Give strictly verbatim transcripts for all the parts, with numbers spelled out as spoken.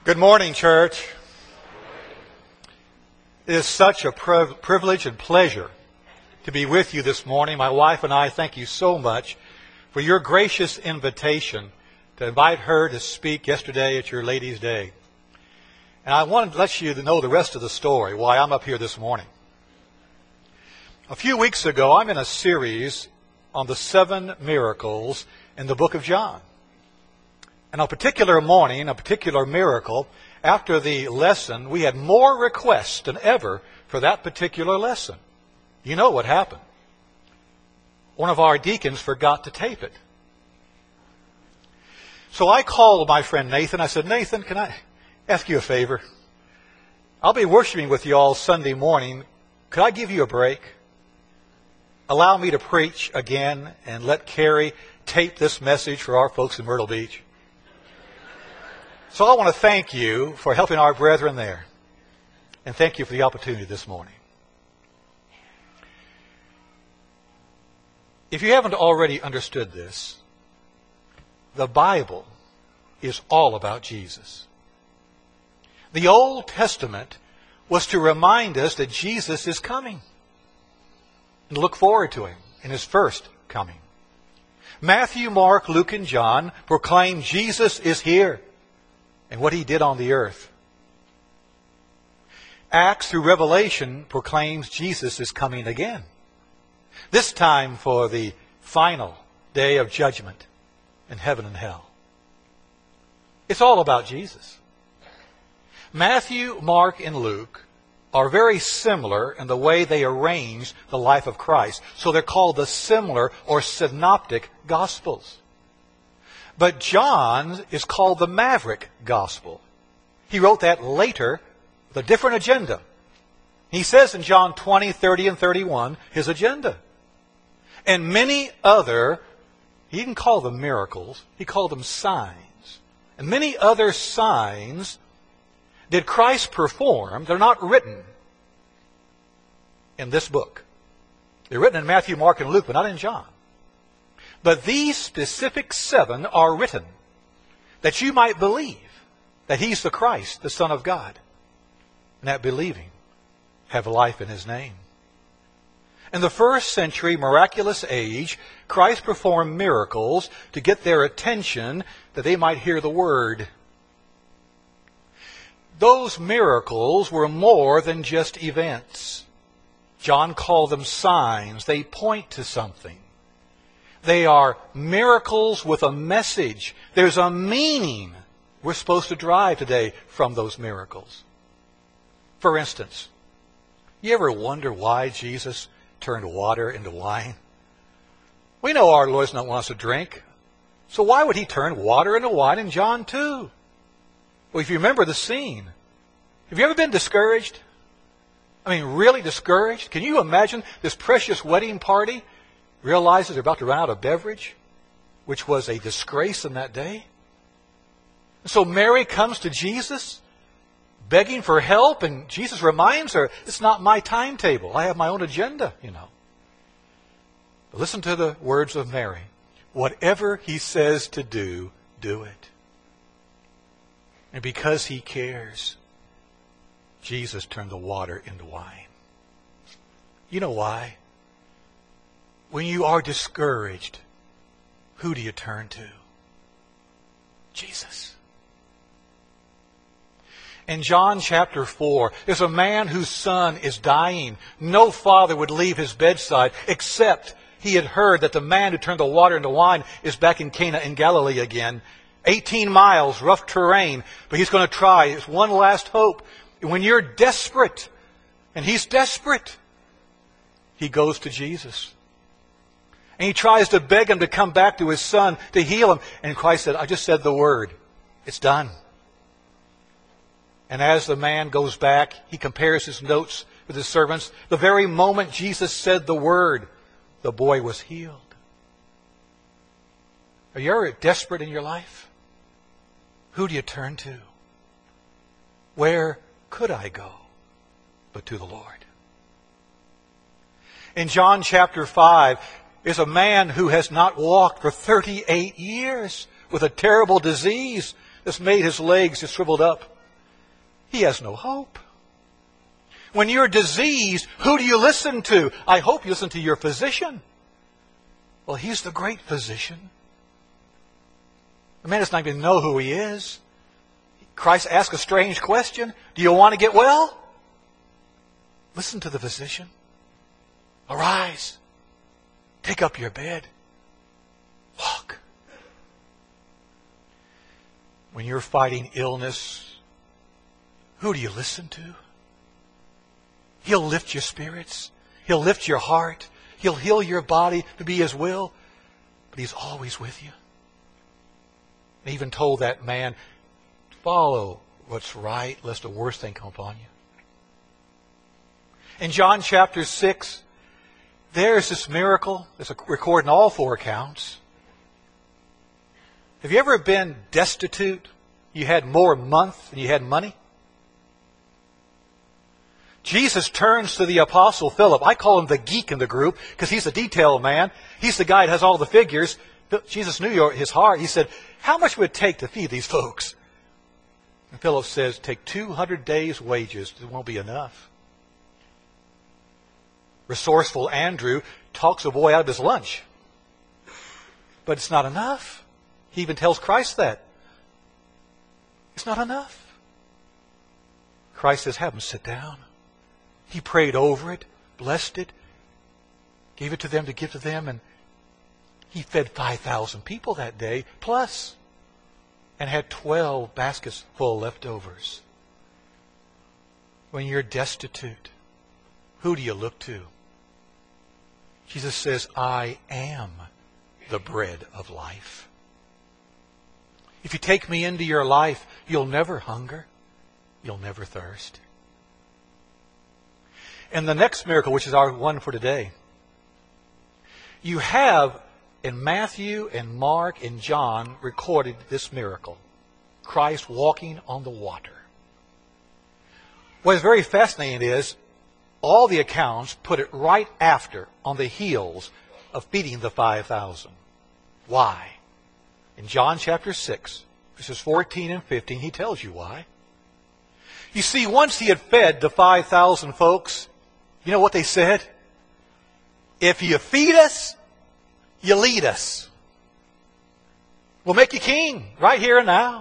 Good morning, church. It is such a priv- privilege and pleasure to be with you this morning. My wife and I thank you so much for your gracious invitation to invite her to speak yesterday at your Ladies' Day. And I wanted to let you know the rest of the story, why I'm up here this morning. A few weeks ago, I'm in a series on the seven miracles in the book of John. And a particular morning, a particular miracle, after the lesson, we had more requests than ever for that particular lesson. You know what happened. One of our deacons forgot to tape it. So I called my friend Nathan. I said, Nathan, can I ask you a favor? I'll be worshiping with you all Sunday morning. Could I give you a break? Allow me to preach again and let Carrie tape this message for our folks in Myrtle Beach. So I want to thank you for helping our brethren there. And thank you for the opportunity this morning. If you haven't already understood this, the Bible is all about Jesus. The Old Testament was to remind us that Jesus is coming. And look forward to Him in His first coming. Matthew, Mark, Luke, and John proclaim Jesus is here and what He did on the earth. Acts through Revelation proclaims Jesus is coming again. This time for the final day of judgment in heaven and hell. It's all about Jesus. Matthew, Mark, and Luke are very similar in the way they arrange the life of Christ. So they're called the similar or synoptic gospels. But John is called the Maverick Gospel. He wrote that later with a different agenda. He says in John twenty, thirty, and thirty-one, his agenda. And many other, he didn't call them miracles, he called them signs. And many other signs did Christ perform. They're not written in this book. They're written in Matthew, Mark, and Luke, but not in John. But these specific seven are written that you might believe that He's the Christ, the Son of God. And that believing have life in His name. In the first century miraculous age, Christ performed miracles to get their attention that they might hear the Word. Those miracles were more than just events. John called them signs. They point to something. They are miracles with a message. There's a meaning we're supposed to derive today from those miracles. For instance, you ever wonder why Jesus turned water into wine? We know our Lord does not want us to drink. So why would He turn water into wine in John two? Well, if you remember the scene, have you ever been discouraged? I mean, really discouraged? Can you imagine this precious wedding party realizes they're about to run out of beverage, which was a disgrace in that day? And so Mary comes to Jesus, begging for help, and Jesus reminds her, it's not my timetable. I have my own agenda, you know. But listen to the words of Mary. Whatever He says to do, do it. And because He cares, Jesus turned the water into wine. You know why? When you are discouraged, who do you turn to? Jesus. In John chapter four, there's a man whose son is dying. No father would leave his bedside except he had heard that the man who turned the water into wine is back in Cana in Galilee again. eighteen miles, rough terrain, but he's going to try. It's one last hope. When you're desperate, and he's desperate, he goes to Jesus. And he tries to beg him to come back to his son to heal him. And Christ said, I just said the word. It's done. And as the man goes back, he compares his notes with his servants. The very moment Jesus said the word, the boy was healed. Are you ever desperate in your life? Who do you turn to? Where could I go but to the Lord? In John chapter five, is a man who has not walked for thirty-eight years with a terrible disease that's made his legs just shriveled up. he has no hope. When you're diseased, who do you listen to? I hope you listen to your physician. Well, he's the great physician. The man does not even know who he is. Christ asked a strange question. Do you want to get well? Listen to the physician. Arise. Take up your bed. Walk. When you're fighting illness, who do you listen to? He'll lift your spirits. He'll lift your heart. He'll heal your body to be His will. But He's always with you. He even told that man, follow what's right, lest the worst thing come upon you. In John chapter six, there's this miracle that's recorded in all four accounts. Have you ever been destitute? You had more month than you had money? Jesus turns to the apostle Philip. I call him the geek in the group because he's the detail man. He's the guy that has all the figures. Jesus knew his heart. He said, how much would it take to feed these folks? And Philip says, take two hundred days' wages. It won't be enough. Resourceful Andrew talks a boy out of his lunch. But it's not enough. He even tells Christ that. It's not enough. Christ says, have them sit down. He prayed over it, blessed it, gave it to them to give to them, and he fed five thousand people that day, plus, and had twelve baskets full of leftovers. When you're destitute, who do you look to? Jesus says, I am the bread of life. If you take me into your life, you'll never hunger. You'll never thirst. And the next miracle, which is our one for today, you have in Matthew and Mark and John recorded this miracle. Christ walking on the water. What is very fascinating is all the accounts put it right after, on the heels of feeding the five thousand. Why? In John chapter six, verses fourteen and fifteen, he tells you why. You see, once he had fed the five thousand folks, you know what they said? If you feed us, you lead us. We'll make you king right here and now.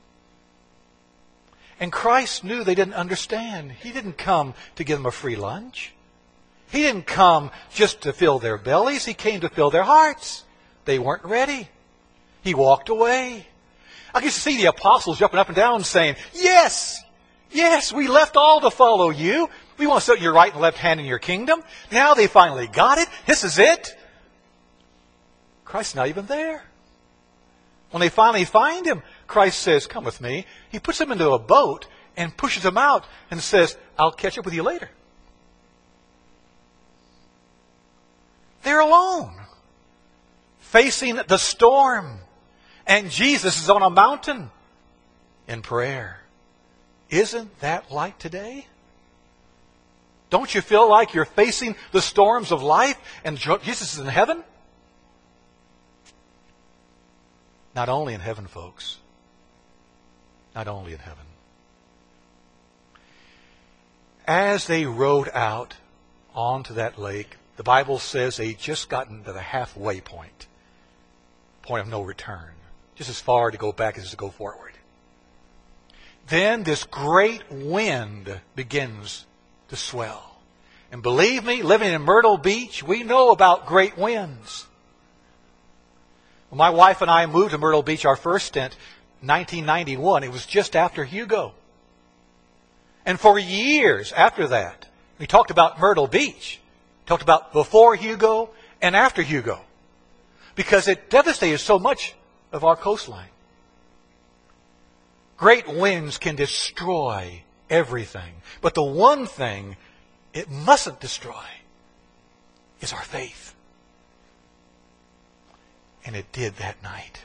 And Christ knew they didn't understand. He didn't come to give them a free lunch. He didn't come just to fill their bellies. He came to fill their hearts. They weren't ready. He walked away. I can see the apostles jumping up and down saying, yes, yes, we left all to follow you. We want to sit your right and left hand in your kingdom. Now they finally got it. This is it. Christ's not even there. When they finally find him, Christ says, come with me. He puts them into a boat and pushes them out and says, I'll catch up with you later. They're alone, facing the storm. And Jesus is on a mountain in prayer. Isn't that like today? Don't you feel like you're facing the storms of life and Jesus is in heaven? Not only in heaven, folks. Not only in heaven. As they rowed out onto that lake, the Bible says they just gotten to the halfway point. Point of no return. Just as far to go back as to go forward. Then this great wind begins to swell. And believe me, living in Myrtle Beach, we know about great winds. When my wife and I moved to Myrtle Beach, our first stint, nineteen ninety-one, it was just after Hugo. And for years after that, we talked about Myrtle Beach. Talked about before Hugo and after Hugo. Because it devastated so much of our coastline. Great winds can destroy everything. But the one thing it mustn't destroy is our faith. And it did that night.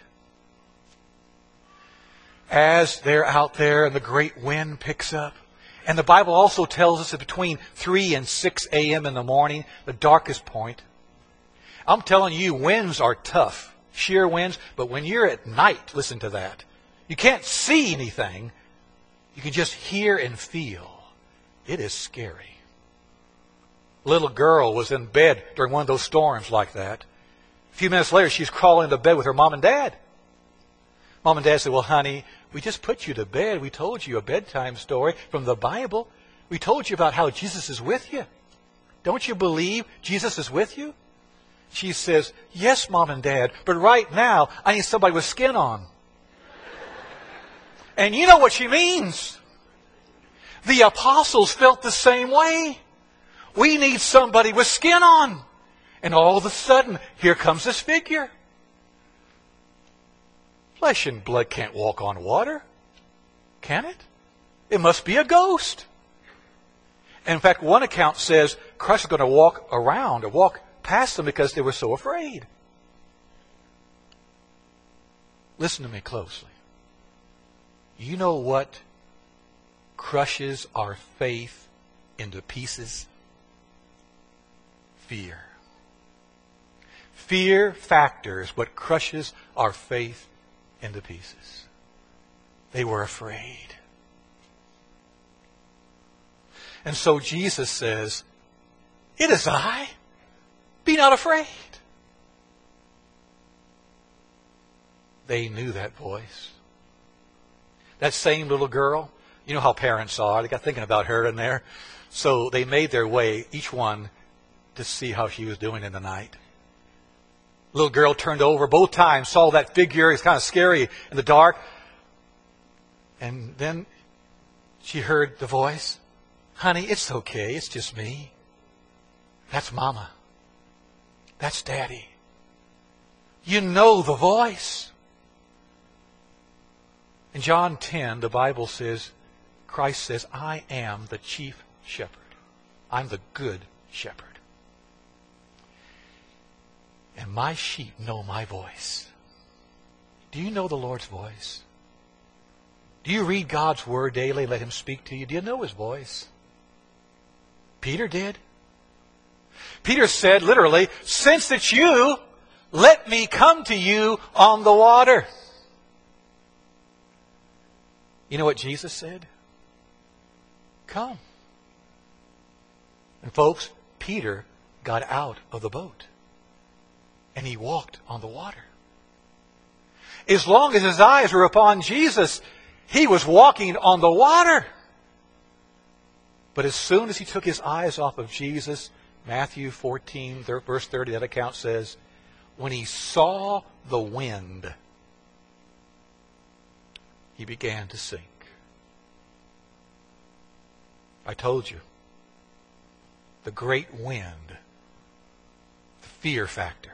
As they're out there and the great wind picks up. And the Bible also tells us that between three and six a.m. in the morning, the darkest point. I'm telling you, winds are tough. Sheer winds. But when you're at night, listen to that. You can't see anything. You can just hear and feel. It is scary. A little girl was in bed during one of those storms like that. A few minutes later, she's crawling into bed with her mom and dad. Mom and dad said, well, honey, we just put you to bed. We told you a bedtime story from the Bible. We told you about how Jesus is with you. Don't you believe Jesus is with you? She says, yes, Mom and Dad, but right now I need somebody with skin on. And you know what she means. The apostles felt the same way. We need somebody with skin on. And all of a sudden, here comes this figure. Flesh and blood can't walk on water, can it? It must be a ghost. And in fact, one account says Christ was going to walk around or walk past them because they were so afraid. Listen to me closely. You know what crushes our faith into pieces? Fear. Fear factor is what crushes our faith into pieces. They were afraid. And so Jesus says, it is I. Be not afraid. They knew that voice. That same little girl, you know how parents are. They got thinking about her in there. So they made their way, each one, to see how she was doing in the night. Little girl turned over both times, saw that figure. It's kind of scary in the dark. And then she heard the voice. Honey, it's okay. It's just me. That's Mama. That's Daddy. You know the voice. In John ten, the Bible says, Christ says, I am the chief shepherd. I'm the good shepherd. And my sheep know my voice. Do you know the Lord's voice? Do you read God's Word daily? Let Him speak to you. Do you know His voice? Peter did. Peter said, literally, since it's you, let me come to you on the water. You know what Jesus said? Come. And folks, Peter got out of the boat. And he walked on the water. As long as his eyes were upon Jesus, he was walking on the water. But as soon as he took his eyes off of Jesus, Matthew fourteen, verse thirty, that account says, when he saw the wind, he began to sink. I told you, the great wind, the fear factor.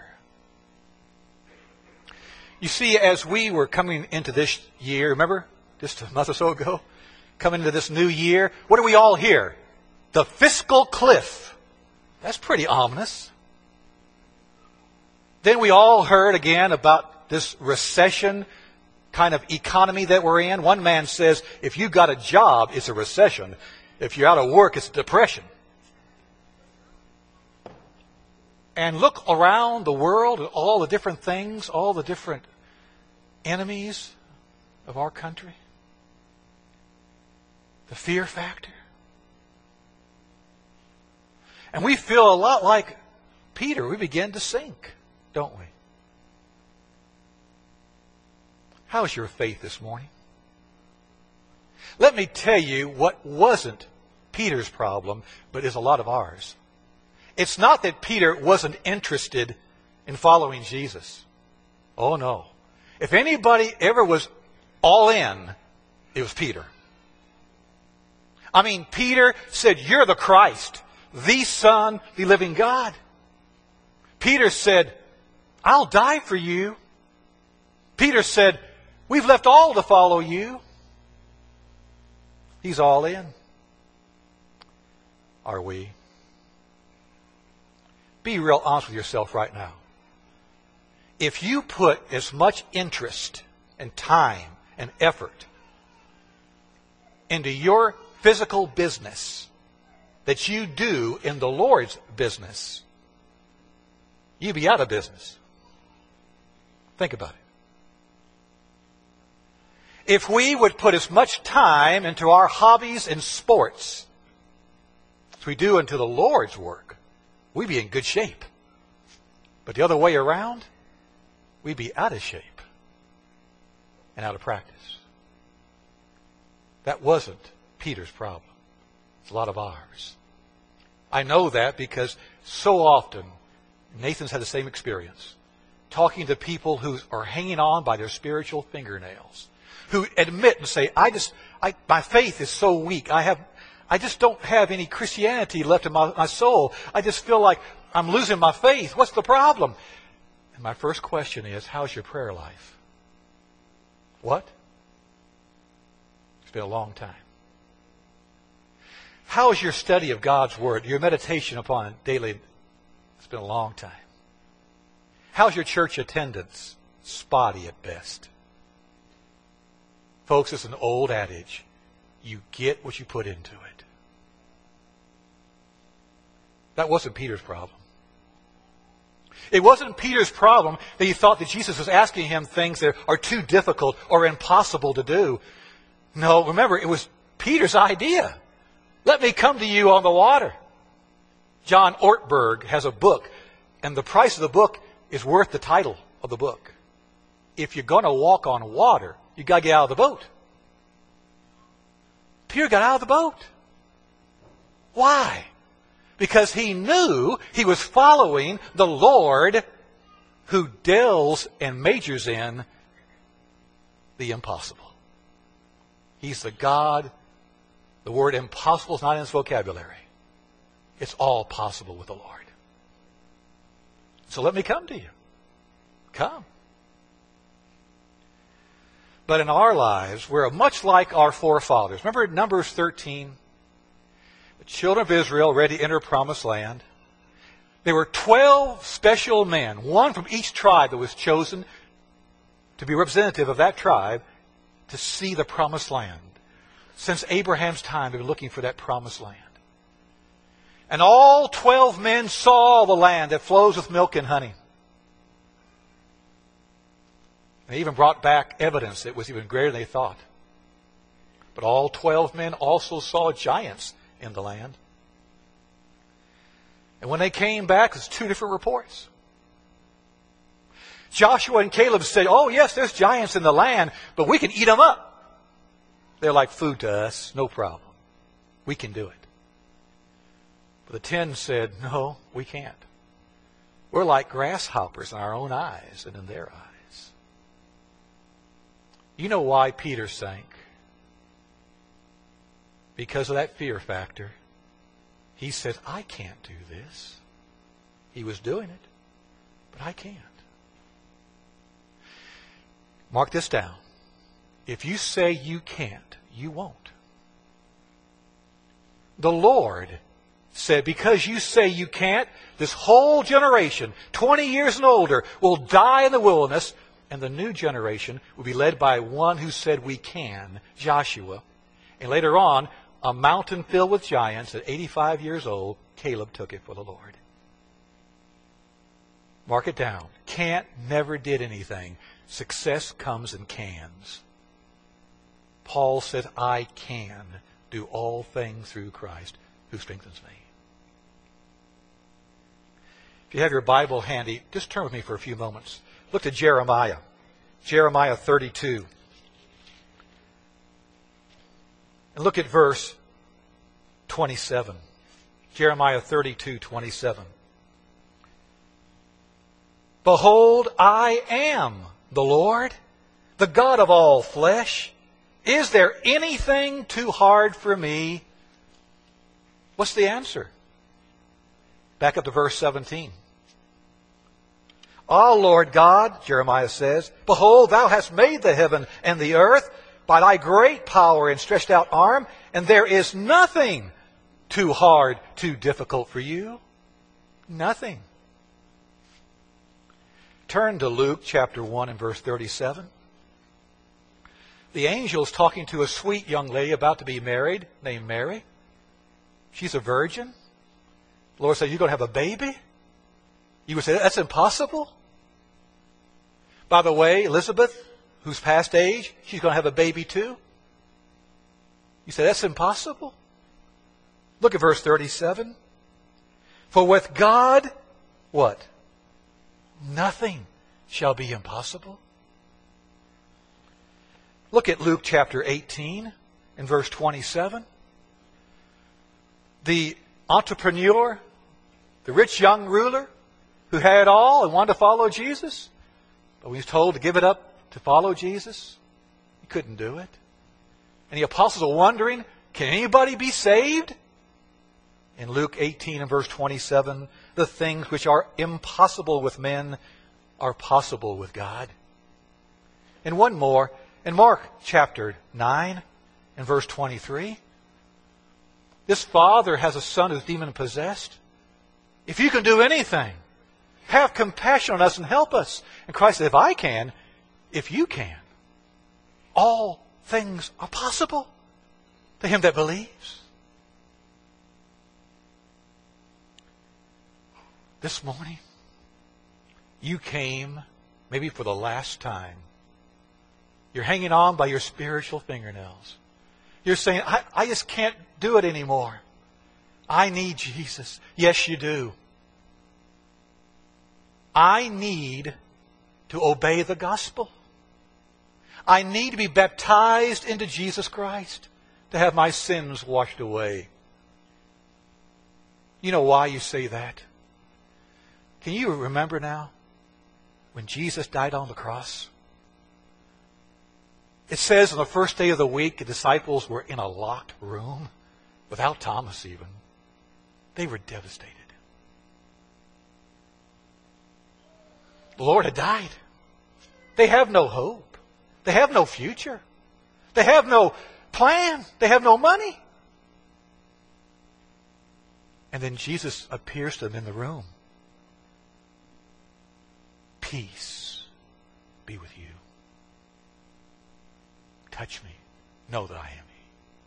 You see, as we were coming into this year, remember, just a month or so ago, coming into this new year, what do we all hear? The fiscal cliff. That's pretty ominous. Then we all heard again about this recession kind of economy that we're in. One man says, if you got a job, it's a recession. If you're out of work, it's a depression. And look around the world at all the different things, all the different enemies of our country. The fear factor. And we feel a lot like Peter. We begin to sink, don't we? How's your faith this morning? Let me tell you what wasn't Peter's problem, but is a lot of ours. It's not that Peter wasn't interested in following Jesus. Oh no. If anybody ever was all in, it was Peter. I mean, Peter said, you're the Christ, the Son, the living God. Peter said, I'll die for you. Peter said, we've left all to follow you. He's all in. Are we? Be real honest with yourself right now. If you put as much interest and time and effort into your physical business that you do in the Lord's business, you'd be out of business. Think about it. If we would put as much time into our hobbies and sports as we do into the Lord's work, we'd be in good shape. But the other way around, we'd be out of shape and out of practice. That wasn't Peter's problem. It's a lot of ours. I know that because so often, Nathan's had the same experience, talking to people who are hanging on by their spiritual fingernails, who admit and say, I just, I, my faith is so weak. I have, I just don't have any Christianity left in my, my soul. I just feel like I'm losing my faith. What's the problem? And my first question is, how's your prayer life? What? It's been a long time. How's your study of God's Word, your meditation upon it daily? It's been a long time. How's your church attendance? Spotty at best. Folks, it's an old adage. You get what you put into it. That wasn't Peter's problem. It wasn't Peter's problem that he thought that Jesus was asking him things that are too difficult or impossible to do. No, remember, it was Peter's idea. Let me come to you on the water. John Ortberg has a book, and the price of the book is worth the title of the book. If you're going to walk on water, you got to get out of the boat. Peter got out of the boat. Why? Because he knew he was following the Lord who deals and majors in the impossible. He's the God. The word impossible is not in his vocabulary. It's all possible with the Lord. So let me come to you. Come. But in our lives, we're much like our forefathers. Remember Numbers thirteen? The children of Israel ready to enter promised land. There were twelve special men, one from each tribe that was chosen to be representative of that tribe to see the promised land. Since Abraham's time, they've been looking for that promised land. And all twelve men saw the land that flows with milk and honey. They even brought back evidence that it was even greater than they thought. But all twelve men also saw giants in the land. And when they came back, there's two different reports. Joshua and Caleb said, oh yes, there's giants in the land, but we can eat them up. They're like food to us, no problem. We can do it. But the ten said, no, we can't. We're like grasshoppers in our own eyes and in their eyes. You know why Peter sank? Because of that fear factor. He said, I can't do this. He was doing it, but I can't. Mark this down. If you say you can't, you won't. The Lord said, because you say you can't, this whole generation, twenty years and older, will die in the wilderness, and the new generation will be led by one who said we can, Joshua. And later on, a mountain filled with giants at eighty-five years old, Caleb took it for the Lord. Mark it down. Can't never did anything. Success comes in cans. Paul said, I can do all things through Christ who strengthens me. If you have your Bible handy, just turn with me for a few moments. Look to Jeremiah. Jeremiah thirty-two. And look at verse twenty-seven. Jeremiah thirty-two, twenty-seven. Behold, I am the Lord, the God of all flesh. Is there anything too hard for me? What's the answer? Back up to verse seventeen. Ah, Lord God, Jeremiah says, behold, thou hast made the heaven and the earth by thy great power and stretched out arm, and there is nothing too hard, too difficult for you. Nothing. Turn to Luke chapter one and verse thirty-seven. The angel's talking to a sweet young lady about to be married named Mary. She's a virgin. The Lord said, you're going to have a baby? You would say, that's impossible? By the way, Elizabeth, who's past age, she's going to have a baby too. You say, that's impossible. Look at verse thirty-seven. For with God, what? Nothing shall be impossible. Look at Luke chapter eighteen and verse twenty-seven. The entrepreneur, the rich young ruler who had it all and wanted to follow Jesus, but when he was told to give it up to follow Jesus, he couldn't do it. And the apostles are wondering, can anybody be saved? In Luke eighteen and verse twenty-seven, the things which are impossible with men are possible with God. And one more, in Mark chapter nine and verse twenty-three, this father has a son who's demon-possessed. If you can do anything, have compassion on us and help us. And Christ said, if I can, if you can, all things are possible to him that believes. This morning, you came maybe for the last time. You're hanging on by your spiritual fingernails. You're saying, I, I just can't do it anymore. I need Jesus. Yes, you do. I need to obey the gospel. I need to be baptized into Jesus Christ to have my sins washed away. You know why you say that? Can you remember now when Jesus died on the cross? It says on the first day of the week, the disciples were in a locked room, without Thomas even. They were devastated. The Lord had died. They have no hope. They have no future. They have no plan. They have no money. And then Jesus appears to them in the room. Peace be with you. Touch me. Know that I am He.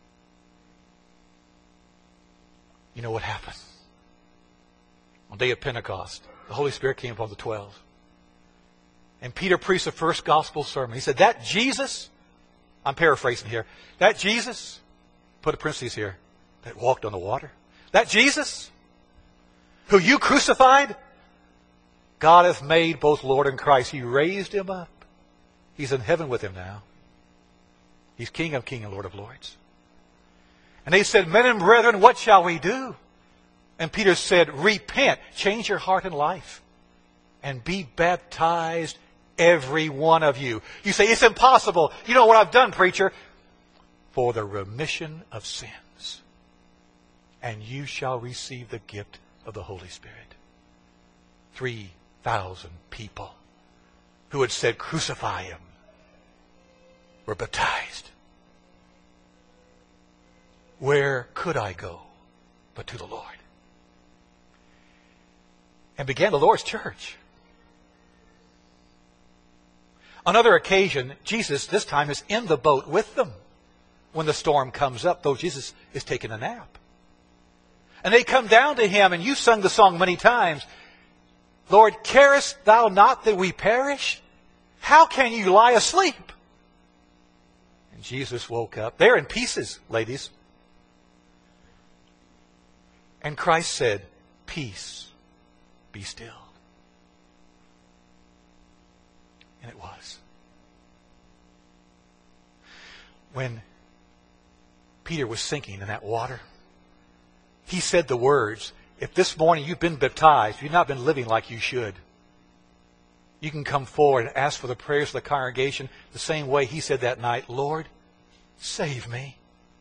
You know what happened? On the day of Pentecost, the Holy Spirit came upon the twelve. And Peter preached the first gospel sermon. He said, that Jesus, I'm paraphrasing here, that Jesus, put a parenthesis here, that walked on the water, that Jesus, who you crucified, God hath made both Lord and Christ. He raised Him up. He's in heaven with Him now. He's King of kings and Lord of lords. And they said, men and brethren, what shall we do? And Peter said, repent, change your heart and life, and be baptized, every one of you. You say, it's impossible. You know what I've done, preacher? For the remission of sins. And you shall receive the gift of the Holy Spirit. Three thousand people who had said, crucify Him, were baptized. Where could I go but to the Lord? And began the Lord's church. On another occasion, Jesus this time is in the boat with them when the storm comes up, though Jesus is taking a nap. And they come down to Him, and you sung the song many times, Lord, carest Thou not that we perish? How can you lie asleep? And Jesus woke up. They're in pieces, ladies. And Christ said, peace, be still. And it was. When Peter was sinking in that water, he said the words, if this morning you've been baptized, you've not been living like you should, you can come forward and ask for the prayers of the congregation the same way he said that night, Lord, save me.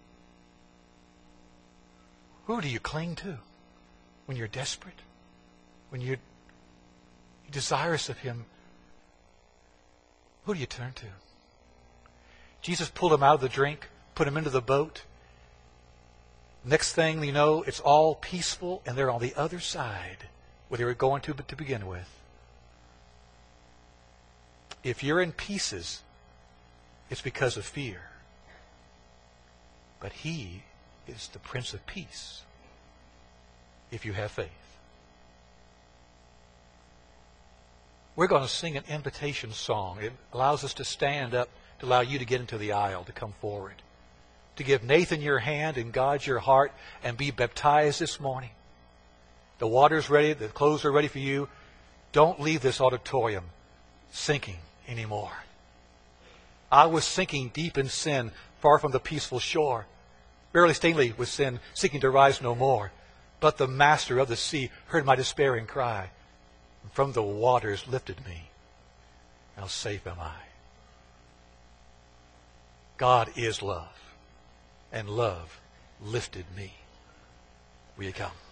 Who do you cling to when you're desperate? When you're desirous of Him? Who do you turn to? Jesus pulled him out of the drink, put him into the boat. Next thing you know, it's all peaceful, and they're on the other side where they were going to to begin with. If you're in pieces, it's because of fear. But He is the Prince of Peace if you have faith. we're going to sing an invitation song. It allows us to stand up, to allow you to get into the aisle, to come forward, to give Nathan your hand and God your heart and be baptized this morning. The water's ready. The clothes are ready for you. Don't leave this auditorium sinking anymore. I was sinking deep in sin, far from the peaceful shore. Barely Stingley was sin, seeking to rise no more. But the master of the sea heard my despairing cry, and from the waters lifted me. How safe am I? God is love, and love lifted me. Will you come?